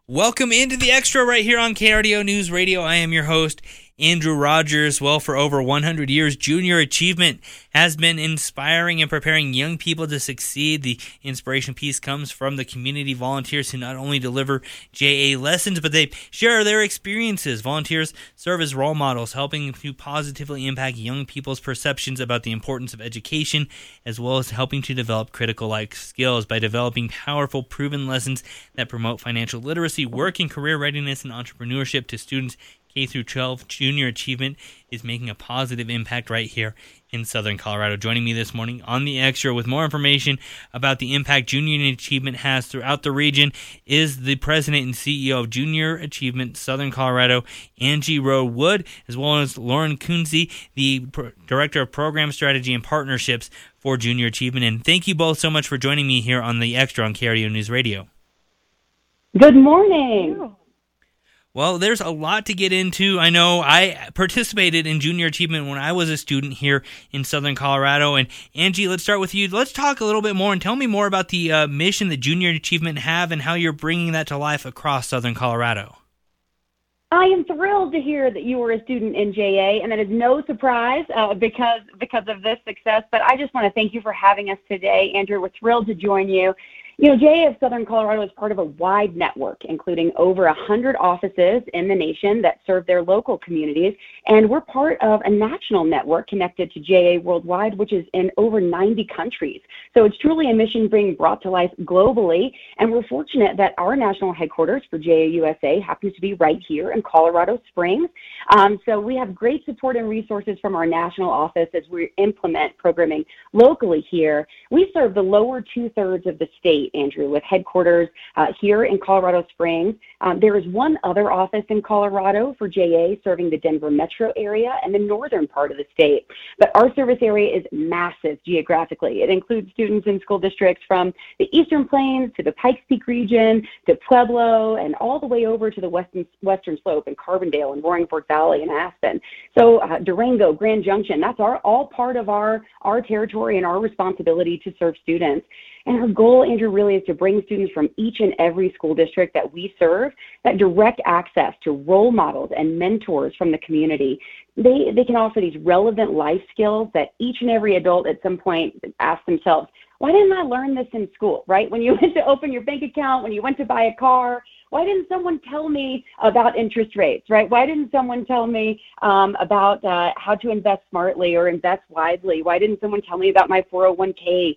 Welcome into the Extra right here on KRDO News Radio. I am your host, Andrew Rogers. Well, for over 100 years, Junior Achievement has been inspiring and preparing young people to succeed. The inspiration piece comes from the community volunteers who not only deliver JA lessons, but they share their experiences. Volunteers serve as role models, helping to positively impact young people's perceptions about the importance of education, as well as helping to develop critical life skills by developing powerful, proven lessons that promote financial literacy, work and career readiness, and entrepreneurship to students K through 12. Junior Achievement is making a positive impact right here in Southern Colorado. Joining me this morning on the Extra with more information about the impact Junior Achievement has throughout the region is the president and CEO of Junior Achievement Southern Colorado, Angie Rowe Wood, as well as Lauren Kunze, the director of program strategy and partnerships for Junior Achievement. And thank you both so much for joining me here on the Extra on KRDO News Radio. Good morning. Well, there's a lot to get into. I know I participated in Junior Achievement when I was a student here in Southern Colorado. And Angie, let's start with you. Let's talk a little bit more and tell me more about the mission that Junior Achievement have and how you're bringing that to life across Southern Colorado. I am thrilled to hear that you were a student in JA, and that is no surprise because of this success. But I just want to thank you for having us today, Andrew. We're thrilled to join you. You know, JA of Southern Colorado is part of a wide network, including over 100 offices in the nation that serve their local communities. And we're part of a national network connected to JA Worldwide, which is in over 90 countries. So it's truly a mission being brought to life globally. And we're fortunate that our national headquarters for JA USA happens to be right here in Colorado Springs. So we have great support and resources from our national office as we implement programming locally here. We serve the lower two-thirds of the state, Andrew, with headquarters here in Colorado Springs. There is one other office in Colorado for JA serving the Denver metro area and the northern part of the state. But our service area is massive geographically. It includes students in school districts from the Eastern Plains to the Pikes Peak region to Pueblo and all the way over to the Western Slope and Carbondale and Roaring Fork Valley and Aspen. So Durango, Grand Junction, that's all part of our territory and our responsibility to serve students. And our goal, Andrew, really is to bring students from each and every school district that we serve that direct access to role models and mentors from the community. They can offer these relevant life skills that each and every adult at some point asks themselves, why didn't I learn this in school, right? When you went to open your bank account, when you went to buy a car, why didn't someone tell me about interest rates, right? Why didn't someone tell me about how to invest smartly or invest wisely? Why didn't someone tell me about my 401k,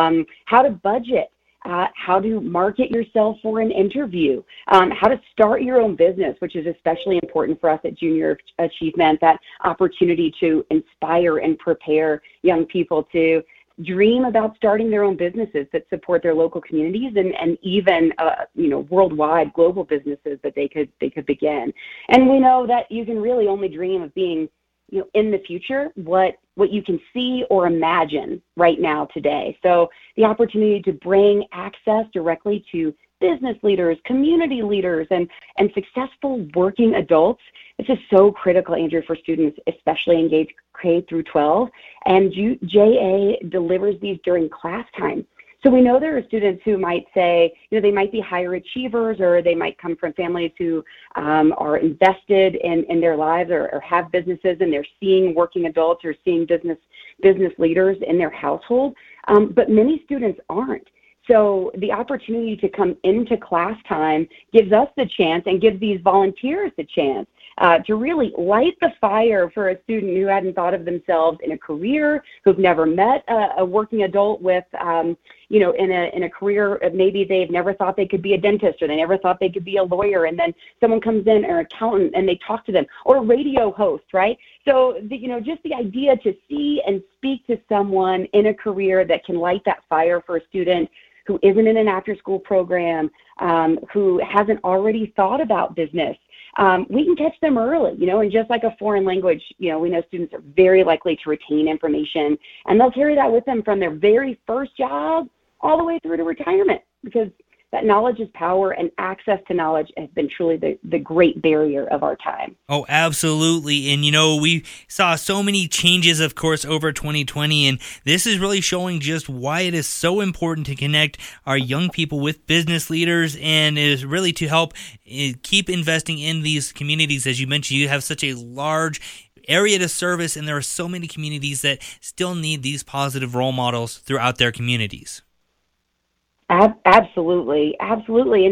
how to budget, how to market yourself for an interview, how to start your own business, which is especially important for us at Junior Achievement, that opportunity to inspire and prepare young people to dream about starting their own businesses that support their local communities and even worldwide global businesses that they could begin. And we know that you can really only dream of being in the future what you can see or imagine right now today. So the opportunity to bring access directly to business leaders, community leaders, and successful working adults, this is so critical, Andrew, for students, especially engaged K through 12. And JA delivers these during class time. So we know there are students who might say, they might be higher achievers, or they might come from families who are invested in their lives or have businesses, and they're seeing working adults or seeing business leaders in their household. But many students aren't. So the opportunity to come into class time gives us the chance and gives these volunteers the chance to really light the fire for a student who hadn't thought of themselves in a career, who've never met a working adult with, in a career, maybe they've never thought they could be a dentist, or they never thought they could be a lawyer, and then someone comes in, or an accountant, and they talk to them, or a radio host, right? So, just the idea to see and speak to someone in a career that can light that fire for a student who isn't in an after-school program, who hasn't already thought about business. We can catch them early, and just like a foreign language, we know students are very likely to retain information, and they'll carry that with them from their very first job all the way through to retirement, because that knowledge is power, and access to knowledge has been truly the great barrier of our time. Oh, absolutely. And, we saw so many changes, of course, over 2020, and this is really showing just why it is so important to connect our young people with business leaders, and is really to help keep investing in these communities. As you mentioned, you have such a large area to service, and there are so many communities that still need these positive role models throughout their communities. Absolutely. And,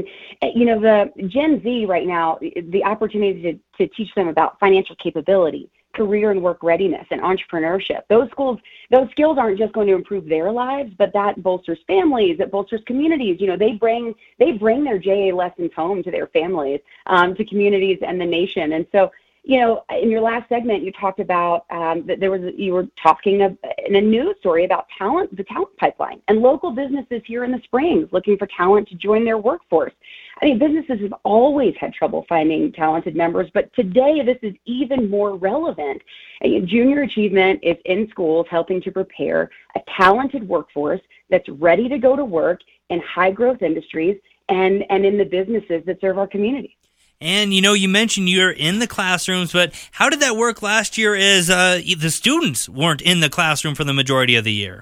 the Gen Z right now, the opportunity to teach them about financial capability, career and work readiness, and entrepreneurship. Those skills aren't just going to improve their lives, but that bolsters families, it bolsters communities. They bring their JA lessons home to their families, to communities and the nation. And so, in your last segment, you talked about that you were talking in a news story about the talent pipeline, and local businesses here in the Springs looking for talent to join their workforce. I mean, businesses have always had trouble finding talented members, but today this is even more relevant. Junior Achievement is in schools helping to prepare a talented workforce that's ready to go to work in high growth industries and in the businesses that serve our community. And, you mentioned you're in the classrooms, but how did that work last year as the students weren't in the classroom for the majority of the year?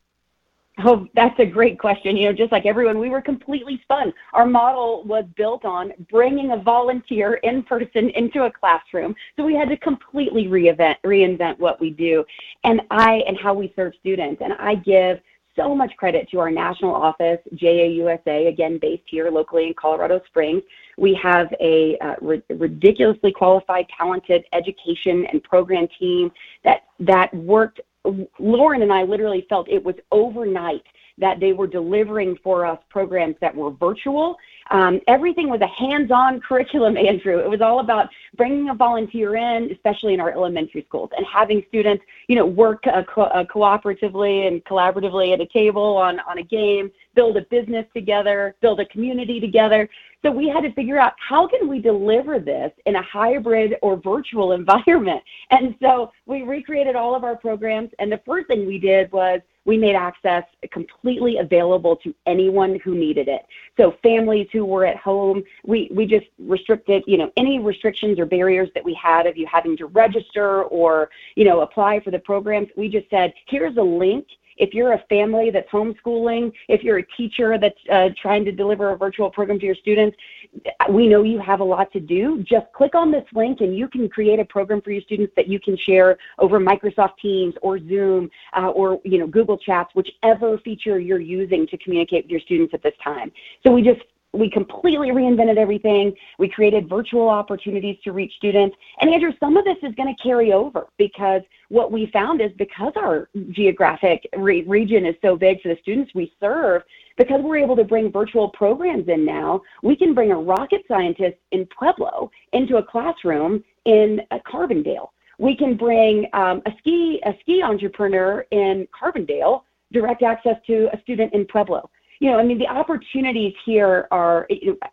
Oh, that's a great question. Just like everyone, we were completely spun. Our model was built on bringing a volunteer in person into a classroom. So we had to completely reinvent what we do and how we serve students. And I give so much credit to our national office, JAUSA, again, based here locally in Colorado Springs. We have a ridiculously qualified, talented education and program team that worked. Lauren and I literally felt it was overnight that they were delivering for us programs that were virtual. Everything was a hands-on curriculum, Andrew. It was all about bringing a volunteer in, especially in our elementary schools, and having students, work cooperatively and collaboratively at a table on a game, build a business together, build a community together. So we had to figure out, how can we deliver this in a hybrid or virtual environment? And so we recreated all of our programs. And the first thing we did was we made access completely available to anyone who needed it. So families who were at home, we just restricted, any restrictions or barriers that we had of you having to register or, apply for the programs. We just said, here's a link. If you're a family that's homeschooling, if you're a teacher that's trying to deliver a virtual program to your students, we know you have a lot to do. Just click on this link and you can create a program for your students that you can share over Microsoft Teams or Zoom or Google Chats, whichever feature you're using to communicate with your students at this time. So we completely reinvented everything. We created virtual opportunities to reach students. And Andrew, some of this is going to carry over, because what we found is, because our geographic region is so big for the students we serve, because we're able to bring virtual programs in now, we can bring a rocket scientist in Pueblo into a classroom in Carbondale. We can bring a ski entrepreneur in Carbondale, direct access to a student in Pueblo. The opportunities here are,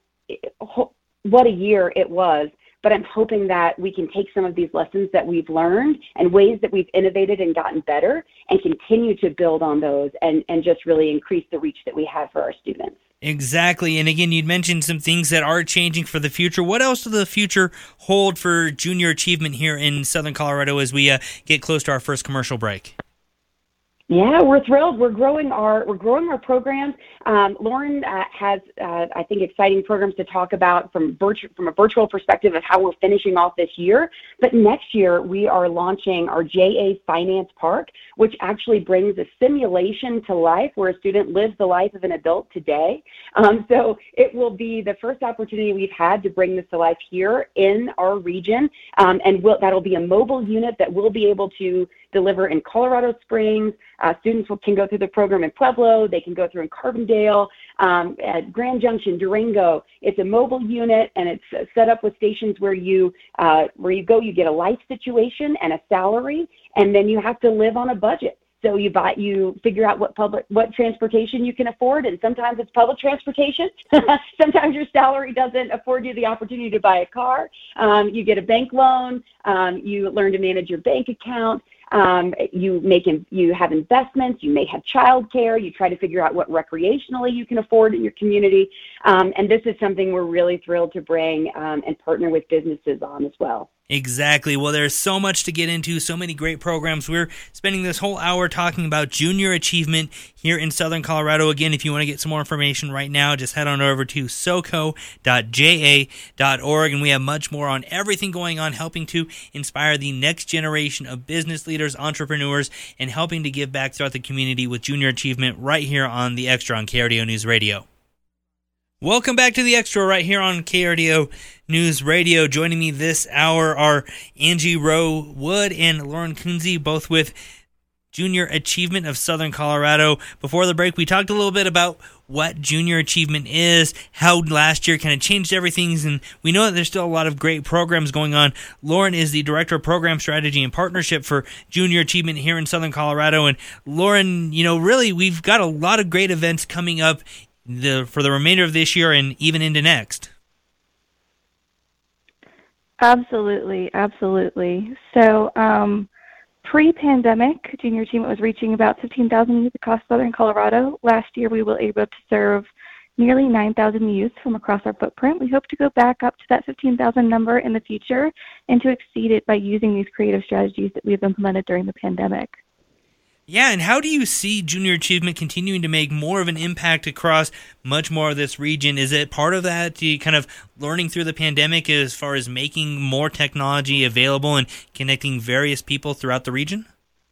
what a year it was, but I'm hoping that we can take some of these lessons that we've learned and ways that we've innovated and gotten better and continue to build on those and just really increase the reach that we have for our students. Exactly. And again, you'd mentioned some things that are changing for the future. What else does the future hold for Junior Achievement here in Southern Colorado as we get close to our first commercial break? Yeah, we're thrilled. We're growing our programs. Lauren has, I think, exciting programs to talk about from a virtual perspective of how we're finishing off this year. But next year, we are launching our JA Finance Park, which actually brings a simulation to life where a student lives the life of an adult today. So it will be the first opportunity we've had to bring this to life here in our region. And that'll be a mobile unit that we'll be able to deliver in Colorado Springs. Students can go through the program in Pueblo. They can go through in Carbondale, at Grand Junction, Durango. It's a mobile unit, and it's set up with stations where you go, you get a life situation and a salary, and then you have to live on a budget. So you figure out what transportation you can afford, and sometimes it's public transportation. Sometimes your salary doesn't afford you the opportunity to buy a car. You get a bank loan. You learn to manage your bank account. You have investments. You may have childcare. You try to figure out what recreationally you can afford in your community. And this is something we're really thrilled to bring and partner with businesses on as well. Exactly. Well, there's so much to get into, so many great programs. We're spending this whole hour talking about junior achievement here in Southern Colorado. Again, if you want to get some more information right now, just head on over to soco.ja.org, and we have much more on everything going on, helping to inspire the next generation of business leaders, entrepreneurs, and helping to give back throughout the community with junior achievement right here on The Extra on KRDO News Radio. Welcome back to The Extra right here on KRDO News Radio. Joining me this hour are Angie Rowe Wood and Lauren Kunze, both with Junior Achievement of Southern Colorado. Before the break, we talked a little bit about what Junior Achievement is, how last year kind of changed everything, and we know that there's still a lot of great programs going on. Lauren is the Director of Program Strategy and Partnership for Junior Achievement here in Southern Colorado. And Lauren, really, we've got a lot of great events coming up for the remainder of this year and even into next. Absolutely. So pre-pandemic, Junior Achievement was reaching about 15,000 youth across Southern Colorado. Last year, we were able to serve nearly 9,000 youth from across our footprint. We hope to go back up to that 15,000 number in the future and to exceed it by using these creative strategies that we've implemented during the pandemic. Yeah, and how do you see Junior Achievement continuing to make more of an impact across much more of this region? Is it part of that, the kind of learning through the pandemic as far as making more technology available and connecting various people throughout the region?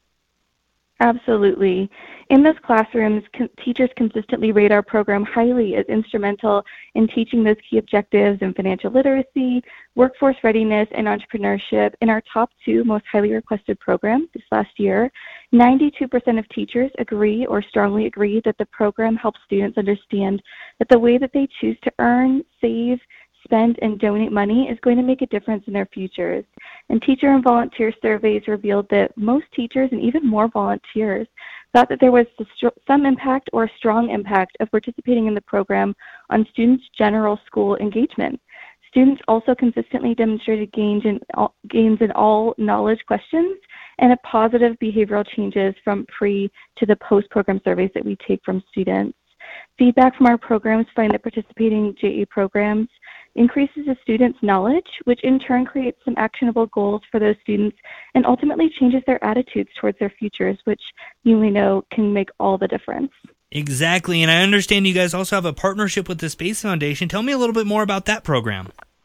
Absolutely. In those classrooms, teachers consistently rate our program highly as instrumental in teaching those key objectives in financial literacy, workforce readiness, and entrepreneurship. In our top 2 most highly requested programs this last year, 92% of teachers agree or strongly agree that the program helps students understand that the way that they choose to earn, save, spend, and donate money is going to make a difference in their futures. And teacher and volunteer surveys revealed that most teachers and even more volunteers thought that there was some impact or a strong impact of participating in the program on students' general school engagement. Students also consistently demonstrated gains in all knowledge questions and a positive behavioral changes from pre to the post-program surveys that we take from students. Feedback from our programs find that participating JA programs increases the students' knowledge, which in turn creates some actionable goals for those students and ultimately changes their attitudes towards their futures, which you may know can make all the difference. Exactly, and I understand you guys also have a partnership with the Space Foundation. Tell me a little bit more about that program.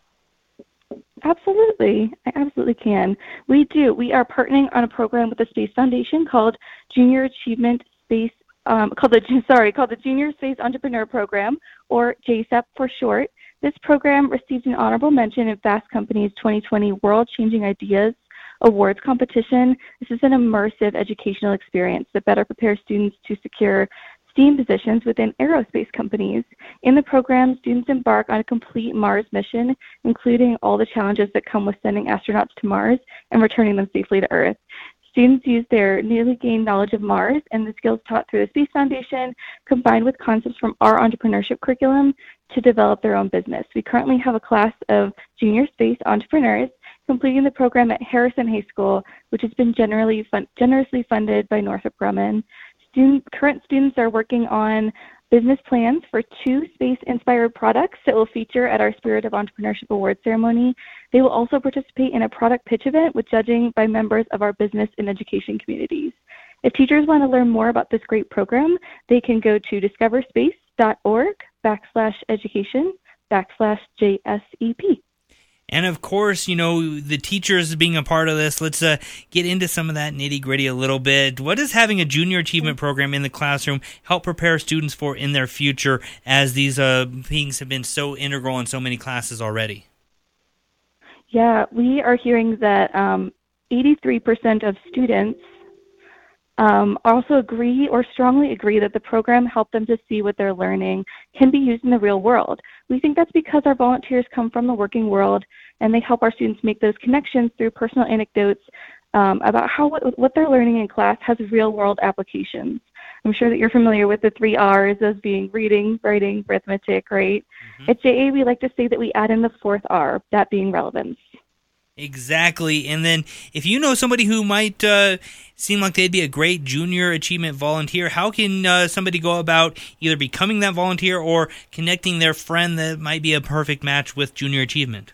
Absolutely. I absolutely can. We do. We are partnering on a program with the Space Foundation called Junior Achievement Space called the Junior Space Entrepreneur Program, or JSEP for short. This program received an honorable mention in Fast Company's 2020 World Changing Ideas Awards competition. This is an immersive educational experience that better prepares students to secure STEAM positions within aerospace companies. In the program, students embark on a complete Mars mission, including all the challenges that come with sending astronauts to Mars and returning them safely to Earth. Students use their newly gained knowledge of Mars and the skills taught through the Space Foundation, combined with concepts from our entrepreneurship curriculum, to develop their own business. We currently have a class of junior space entrepreneurs completing the program at Harrison High School, which has been generously funded by Northrop Grumman. Current students are working on business plans for 2 space-inspired products that will feature at our Spirit of Entrepreneurship Awards ceremony. They will also participate in a product pitch event with judging by members of our business and education communities. If teachers want to learn more about this great program, they can go to discoverspace.org/education/JSEP. And of course, the teachers being a part of this, let's get into some of that nitty-gritty a little bit. What does having a junior achievement program in the classroom help prepare students for in their future, as these things have been so integral in so many classes already? Yeah, we are hearing that 83% of students also agree or strongly agree that the program helped them to see what they're learning can be used in the real world. We think that's because our volunteers come from the working world and they help our students make those connections through personal anecdotes about how what they're learning in class has real world applications. I'm sure that you're familiar with the 3 R's as being reading, writing, arithmetic, right? Mm-hmm. At JA, we like to say that we add in the 4th R, that being relevance. Exactly. And then if you know somebody who might seem like they'd be a great junior achievement volunteer, how can somebody go about either becoming that volunteer or connecting their friend that might be a perfect match with junior achievement?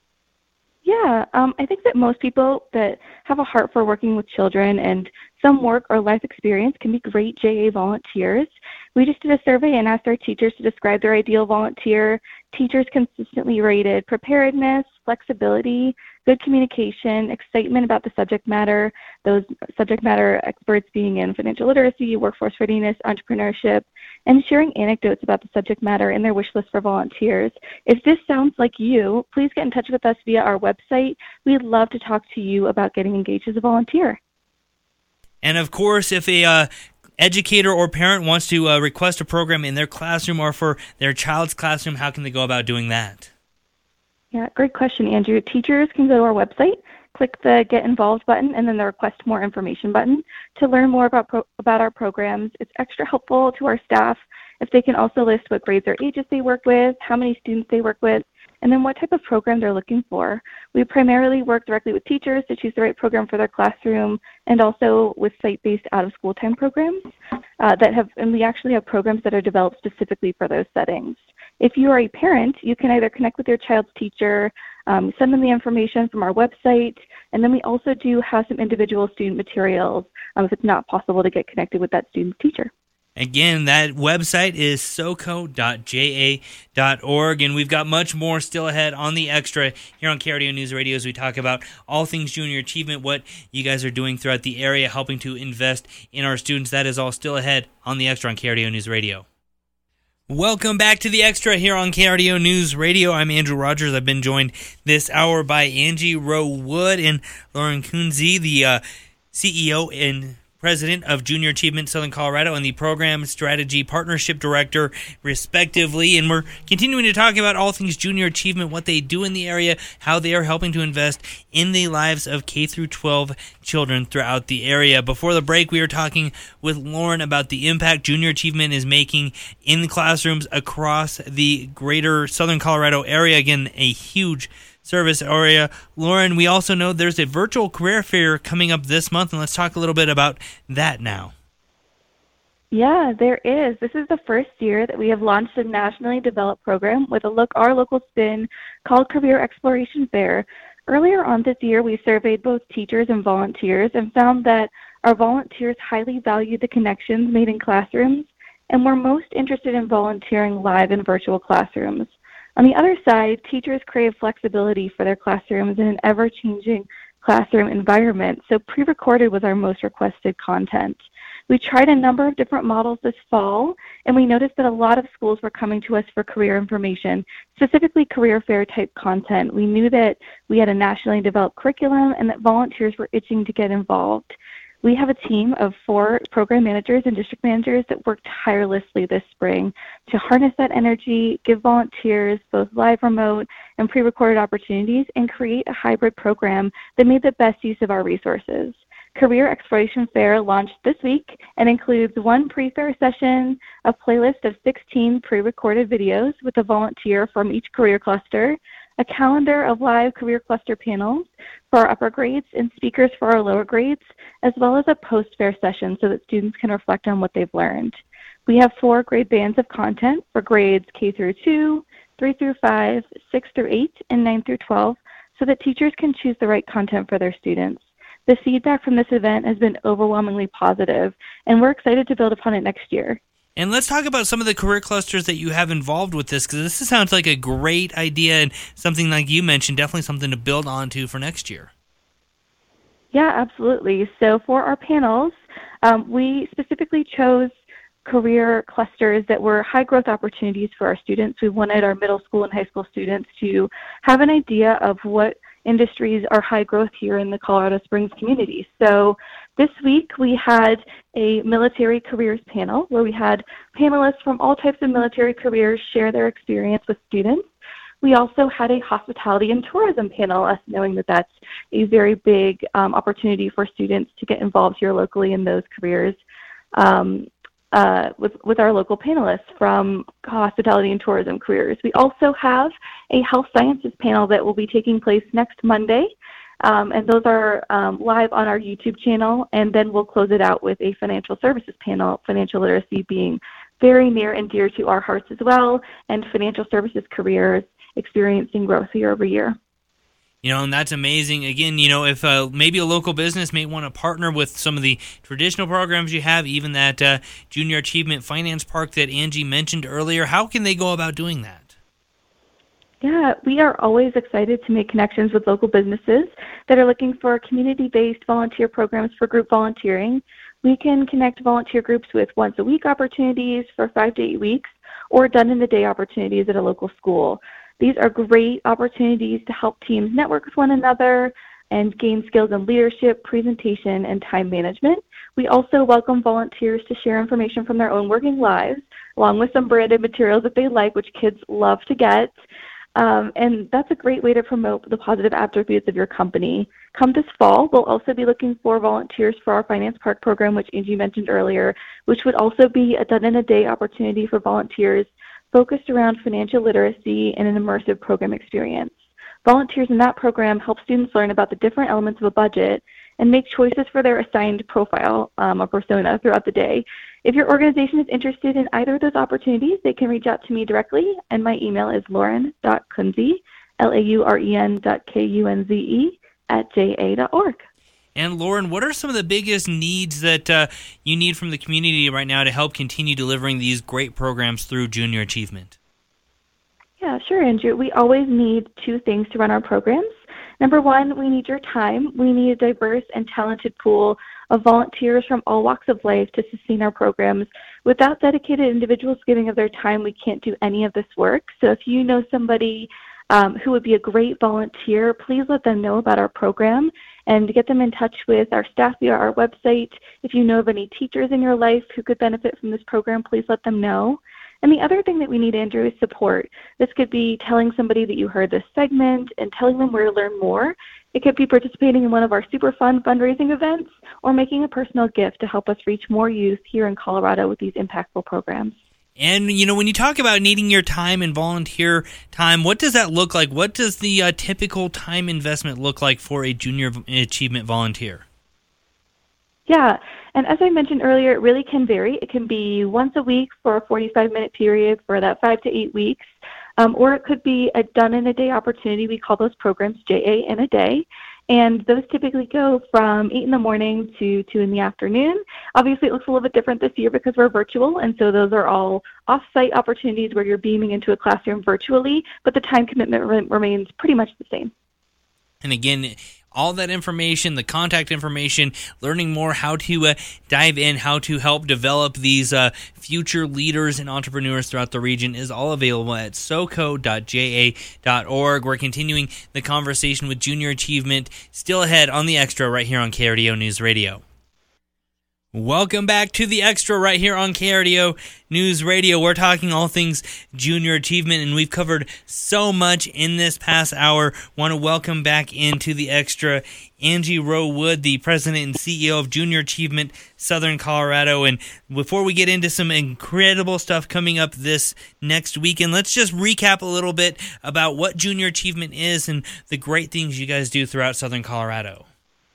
Yeah, I think that most people that have a heart for working with children and some work or life experience can be great JA volunteers. We just did a survey and asked our teachers to describe their ideal volunteer. Teachers consistently rated preparedness, flexibility, good communication, excitement about the subject matter, those subject matter experts being in financial literacy, workforce readiness, entrepreneurship, and sharing anecdotes about the subject matter in their wish list for volunteers. If this sounds like you, please get in touch with us via our website. We'd love to talk to you about getting engaged as a volunteer. And of course, if a educator or parent wants to request a program in their classroom or for their child's classroom, how can they go about doing that? Yeah, great question, Andrew. Teachers can go to our website, click the Get Involved button, and then the Request More Information button to learn more about our programs. It's extra helpful to our staff if they can also list what grades or ages they work with, how many students they work with, and then what type of program they're looking for. We primarily work directly with teachers to choose the right program for their classroom, and also with site-based out-of-school time programs and we actually have programs that are developed specifically for those settings. If you are a parent, you can either connect with your child's teacher, send them the information from our website, and then we also do have some individual student materials if it's not possible to get connected with that student's teacher. Again, that website is soco.ja.org, and we've got much more still ahead on the Extra here on KRDO News Radio as we talk about all things junior achievement, what you guys are doing throughout the area, helping to invest in our students. That is all still ahead on the Extra on KRDO News Radio. Welcome back to the Extra here on KRDO News Radio. I'm Andrew Rogers. I've been joined this hour by Angie Rowe Wood and Lauren Kunze, the CEO and President of Junior Achievement Southern Colorado and the Program Strategy Partnership Director, respectively. And we're continuing to talk about all things junior achievement, what they do in the area, how they are helping to invest in the lives of K through 12 children throughout the area. Before the break, we were talking with Lauren about the impact junior achievement is making in the classrooms across the greater Southern Colorado area. Again, a huge service area. Lauren, we also know there's a virtual career fair coming up this month, and let's talk a little bit about that now. Yeah, there is. This is the first year that we have launched a nationally developed program with our local spin called Career Exploration Fair. Earlier on this year, we surveyed both teachers and volunteers and found that our volunteers highly value the connections made in classrooms and were most interested in volunteering live in virtual classrooms. On the other side, teachers crave flexibility for their classrooms in an ever-changing classroom environment, so pre-recorded was our most requested content. We tried a number of different models this fall, and we noticed that a lot of schools were coming to us for career information, specifically career fair type content. We knew that we had a nationally developed curriculum and that volunteers were itching to get involved. We have a team of 4 program managers and district managers that worked tirelessly this spring to harness that energy, give volunteers both live, remote, and pre-recorded opportunities, and create a hybrid program that made the best use of our resources. Career Exploration Fair launched this week and includes 1 pre-fair session, a playlist of 16 pre-recorded videos with a volunteer from each career cluster, a calendar of live career cluster panels for our upper grades and speakers for our lower grades, as well as a post-fair session so that students can reflect on what they've learned. We have 4 grade bands of content for grades K through 2, 3 through 5, 6 through 8, and 9 through 12 so that teachers can choose the right content for their students. The feedback from this event has been overwhelmingly positive, and we're excited to build upon it next year. And let's talk about some of the career clusters that you have involved with this, because this sounds like a great idea and something, like you mentioned, definitely something to build onto for next year. Yeah, absolutely. So for our panels, we specifically chose career clusters that were high growth opportunities for our students. We wanted our middle school and high school students to have an idea of what industries are high growth here in the Colorado Springs community. So this week we had a military careers panel where we had panelists from all types of military careers share their experience with students. We also had a hospitality and tourism panel, us knowing that that's a very big opportunity for students to get involved here locally in those careers. With our local panelists from hospitality and tourism careers. We also have a health sciences panel that will be taking place next Monday. And those are live on our YouTube channel. And then we'll close it out with a financial services panel, financial literacy being very near and dear to our hearts as well, and financial services careers experiencing growth year over year. And that's amazing. Again, if maybe a local business may want to partner with some of the traditional programs you have, even that Junior Achievement Finance Park that Angie mentioned earlier, how can they go about doing that? Yeah, we are always excited to make connections with local businesses that are looking for community-based volunteer programs for group volunteering. We can connect volunteer groups with once-a-week opportunities for 5 to 8 weeks or done-in-the-day opportunities at a local school. These are great opportunities to help teams network with one another and gain skills in leadership, presentation, and time management. We also welcome volunteers to share information from their own working lives, along with some branded materials that they like, which kids love to get. And that's a great way to promote the positive attributes of your company. Come this fall, we'll also be looking for volunteers for our Finance Park program, which Angie mentioned earlier, which would also be a done-in-a-day opportunity for volunteers focused around financial literacy and an immersive program experience. Volunteers in that program help students learn about the different elements of a budget and make choices for their assigned profile or persona throughout the day. If your organization is interested in either of those opportunities, they can reach out to me directly, and my email is lauren.kunze, lauren.kunze@ja.org. And Lauren, what are some of the biggest needs that you need from the community right now to help continue delivering these great programs through Junior Achievement? Yeah, sure, Andrew. We always need two things to run our programs. Number one, we need your time. We need a diverse and talented pool of volunteers from all walks of life to sustain our programs. Without dedicated individuals giving of their time, we can't do any of this work. So if you know somebody who would be a great volunteer, please let them know about our program and get them in touch with our staff via our website. If you know of any teachers in your life who could benefit from this program, please let them know. And the other thing that we need, Andrew, is support. This could be telling somebody that you heard this segment and telling them where to learn more. It could be participating in one of our super fun fundraising events or making a personal gift to help us reach more youth here in Colorado with these impactful programs. And, when you talk about needing your time and volunteer time, what does that look like? What does the typical time investment look like for a Junior Achievement volunteer? Yeah, and as I mentioned earlier, it really can vary. It can be once a week for a 45-minute period for that 5 to 8 weeks, or it could be a done-in-a-day opportunity. We call those programs JA in a day. And those typically go from 8 in the morning to 2 in the afternoon. Obviously, it looks a little bit different this year because we're virtual, and so those are all off-site opportunities where you're beaming into a classroom virtually, but the time commitment remains pretty much the same. And again, all that information, the contact information, learning more how to dive in, how to help develop these future leaders and entrepreneurs throughout the region is all available at soco.ja.org. We're continuing the conversation with Junior Achievement still ahead on The Extra right here on KRDO News Radio. Welcome back to The Extra right here on KRDO News Radio. We're talking all things Junior Achievement, and we've covered so much in this past hour. Want to welcome back into The Extra Angie Rowe Wood, the president and CEO of Junior Achievement Southern Colorado. And before we get into some incredible stuff coming up this next weekend, let's just recap a little bit about what Junior Achievement is and the great things you guys do throughout Southern Colorado.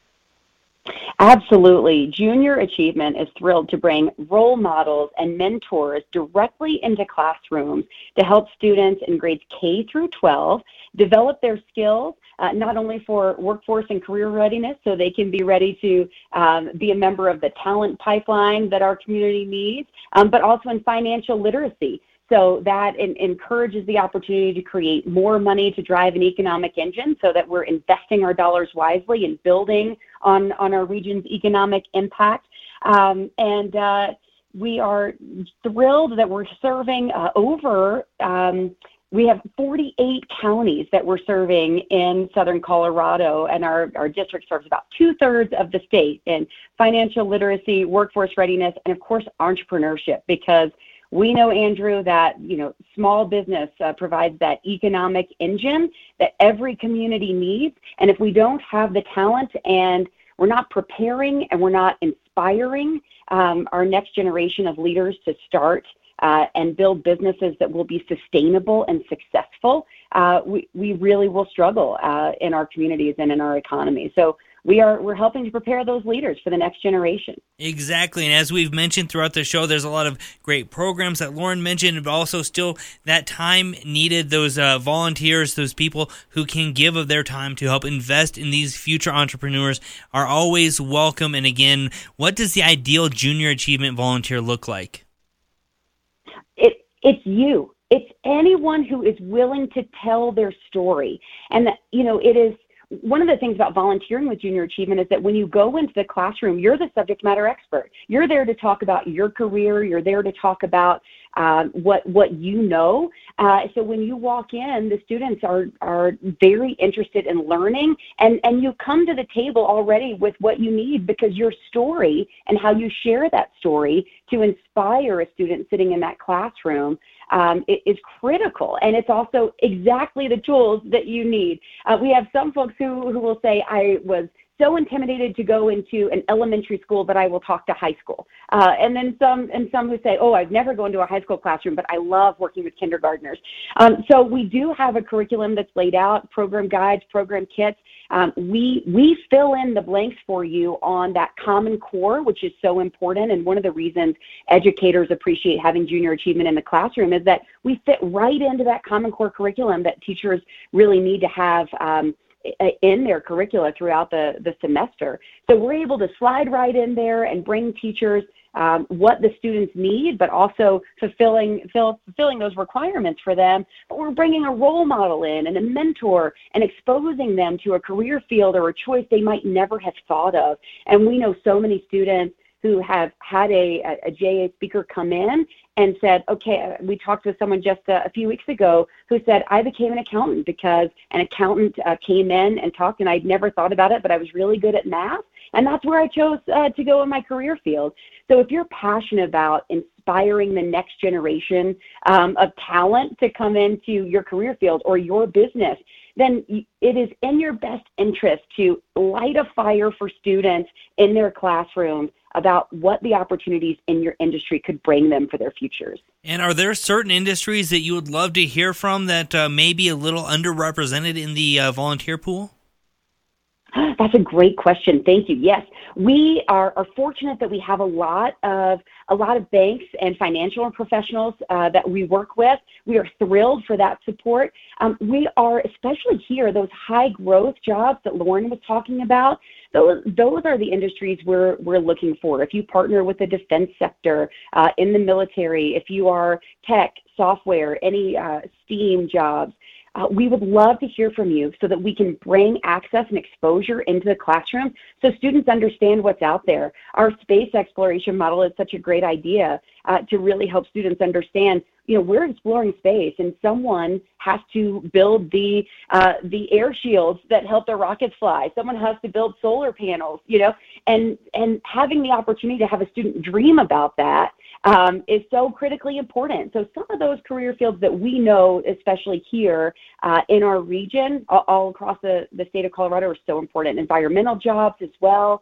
Absolutely. Junior Achievement is thrilled to bring role models and mentors directly into classrooms to help students in grades K through 12 develop their skills, not only for workforce and career readiness, so they can be ready to be a member of the talent pipeline that our community needs, but also in financial literacy. So that encourages the opportunity to create more money to drive an economic engine so that we're investing our dollars wisely and building on our region's economic impact. We are thrilled that we're serving we have 48 counties that we're serving in Southern Colorado, and our district serves about 2/3 of the state in financial literacy, workforce readiness, and of course, entrepreneurship, because we know, Andrew, that small business provides that economic engine that every community needs. And if we don't have the talent and we're not preparing and we're not inspiring our next generation of leaders to start and build businesses that will be sustainable and successful, we really will struggle in our communities and in our economy. So we're helping to prepare those leaders for the next generation. Exactly. And as we've mentioned throughout the show, there's a lot of great programs that Lauren mentioned, but also still that time needed, those volunteers, those people who can give of their time to help invest in these future entrepreneurs are always welcome. And again, what does the ideal junior achievement volunteer look like? It's you. It's anyone who is willing to tell their story. And, it is one of the things about volunteering with Junior Achievement is that when you go into the classroom, you're the subject matter expert. You're there to talk about your career. You're there to talk about what you know. So when you walk in, the students are very interested in learning, and you come to the table already with what you need, because your story and how you share that story to inspire a student sitting in that classroom is critical. And it's also exactly the tools that you need. We have some folks who will say, I was so intimidated to go into an elementary school that I will talk to high school. And then some who say, oh, I've never gone to a high school classroom, but I love working with kindergartners. So we do have a curriculum that's laid out, program guides, program kits. We fill in the blanks for you on that Common Core, which is so important. And one of the reasons educators appreciate having Junior Achievement in the classroom is that we fit right into that Common Core curriculum that teachers really need to have in their curricula throughout the semester. So we're able to slide right in there and bring teachers what the students need, but also fulfilling those requirements for them. But we're bringing a role model in and a mentor and exposing them to a career field or a choice they might never have thought of. And we know so many students who have had a JA speaker come in and said, okay, we talked to someone just a few weeks ago who said, I became an accountant because an accountant came in and talked, and I'd never thought about it, but I was really good at math. And that's where I chose to go in my career field. So if you're passionate about inspiring the next generation of talent to come into your career field or your business, then it is in your best interest to light a fire for students in their classrooms about what the opportunities in your industry could bring them for their futures. And are there certain industries that you would love to hear from that may be a little underrepresented in the volunteer pool? That's a great question. Thank you. Yes, we are fortunate that we have a lot of banks and financial professionals that we work with. We are thrilled for that support. We are, especially here, those high growth jobs that Lauren was talking about. Those are the industries we're looking for. If you partner with the defense sector, in the military, if you are tech, software, any STEAM jobs, we would love to hear from you so that we can bring access and exposure into the classroom so students understand what's out there. Our space exploration model is such a great idea to really help students understand, we're exploring space and someone has to build the air shields that help the rockets fly. Someone has to build solar panels, and having the opportunity to have a student dream about that is so critically important. So some of those career fields that we know, especially here in our region, all across the state of Colorado, are so important. Environmental jobs as well.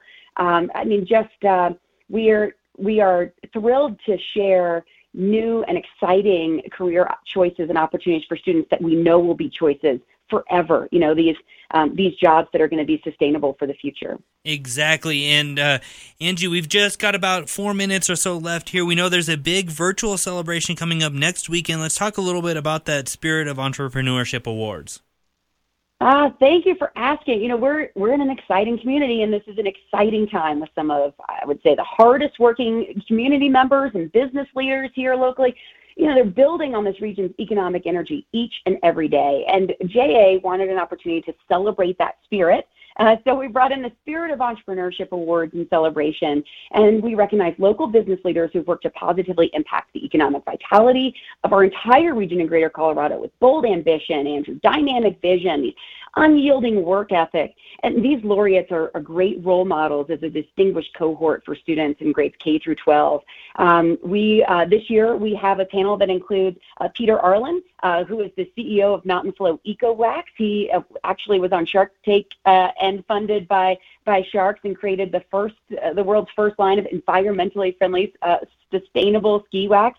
We are thrilled to share new and exciting career choices and opportunities for students that we know will be choices forever. These jobs that are going to be sustainable for the future. Exactly. And Angie, we've just got about 4 minutes or so left here. We know there's a big virtual celebration coming up next weekend. Let's talk a little bit about that Spirit of Entrepreneurship Awards. Thank you for asking. We're in an exciting community, and this is an exciting time with some of, I would say, the hardest working community members and business leaders here locally. They're building on this region's economic energy each and every day. And JA wanted an opportunity to celebrate that spirit. So we brought in the Spirit of Entrepreneurship Awards and celebration, and we recognize local business leaders who've worked to positively impact the economic vitality of our entire region in Greater Colorado with bold ambition and dynamic vision, unyielding work ethic. And these laureates are great role models as a distinguished cohort for students in grades K through 12. This year, we have a panel that includes Peter Arlen, who is the CEO of Mountain Flow EcoWax. He actually was on Shark Tank and funded by sharks and created the world's first line of environmentally friendly, sustainable ski wax.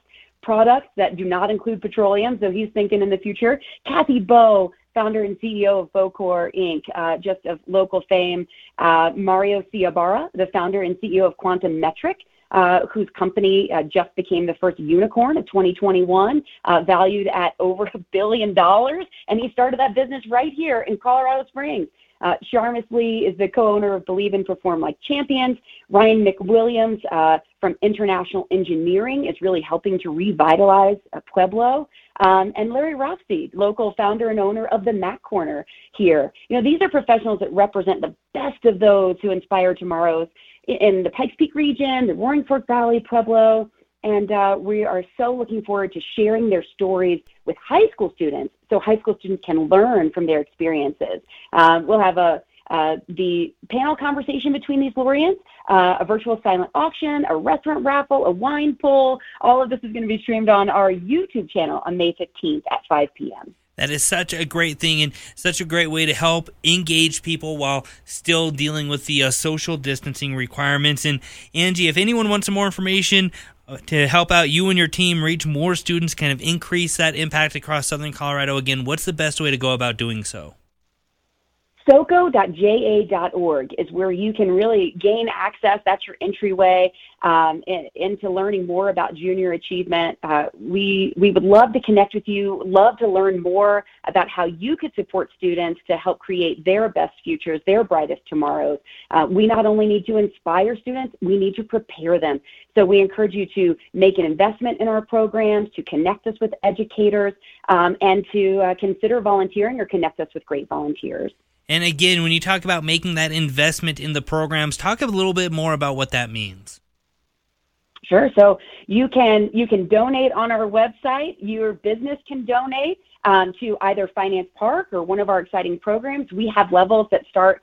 products that do not include petroleum, so he's thinking in the future. Kathy Bowe, founder and CEO of Bocor Inc., just of local fame. Mario Ciabarra, the founder and CEO of Quantum Metric, whose company just became the first unicorn of 2021, valued at over $1 billion. And he started that business right here in Colorado Springs. Sharmis Lee is the co-owner of Believe and Perform Like Champions. Ryan McWilliams from International Engineering is really helping to revitalize Pueblo. And Larry Rothstein, local founder and owner of the Mac Corner here. These are professionals that represent the best of those who inspire tomorrow's in the Pikes Peak region, the Roaring Fork Valley, Pueblo, and we are so looking forward to sharing their stories with high school students so high school students can learn from their experiences. We'll have the panel conversation between these laureates, a virtual silent auction, a restaurant raffle, a wine pull. All of this is going to be streamed on our YouTube channel on May 15th at 5 p.m. That is such a great thing and such a great way to help engage people while still dealing with the social distancing requirements. And Angie, if anyone wants some more information to help out you and your team reach more students, kind of increase that impact across Southern Colorado, again, what's the best way to go about doing so? SoCo.ja.org is where you can really gain access. That's your entryway into learning more about junior achievement. We would love to connect with you, love to learn more about how you could support students to help create their best futures, their brightest tomorrows. We not only need to inspire students, we need to prepare them. So we encourage you to make an investment in our programs, to connect us with educators, and to consider volunteering or connect us with great volunteers. And again, when you talk about making that investment in the programs, talk a little bit more about what that means. Sure. So you can donate on our website. Your business can donate to either Finance Park or one of our exciting programs. We have levels that start,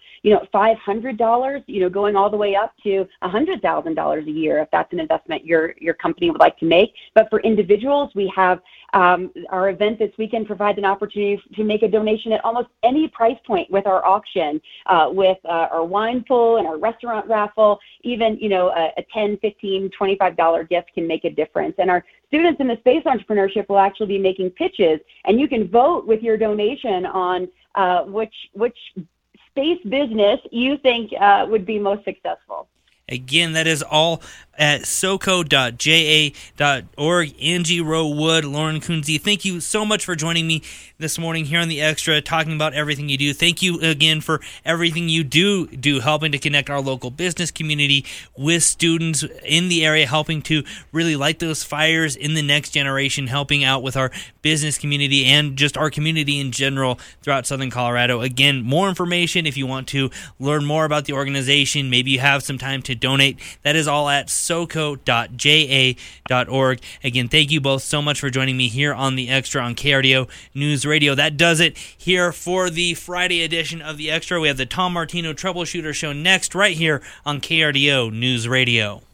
$500, going all the way up to $100,000 a year if that's an investment your company would like to make. But for individuals, we have our event this weekend provides an opportunity to make a donation at almost any price point with our auction, with our wine pull and our restaurant raffle. Even, a $10, $15, $25 gift can make a difference. And our students in the space entrepreneurship will actually be making pitches, and you can vote with your donation on which space business you think would be most successful. Again, that is all at soco.ja.org. Angie Rowe Wood, Lauren Kunze, thank you so much for joining me this morning here on The Extra, talking about everything you do. Thank you again for everything you do, helping to connect our local business community with students in the area, helping to really light those fires in the next generation, helping out with our business community and just our community in general throughout Southern Colorado. Again, more information if you want to learn more about the organization, maybe you have some time to donate, that is all at soco.ja.org. Again, thank you both so much for joining me here on The Extra on KRDO News Radio. That does it here for the Friday edition of The Extra. We have the Tom Martino Troubleshooter Show next right here on KRDO News Radio.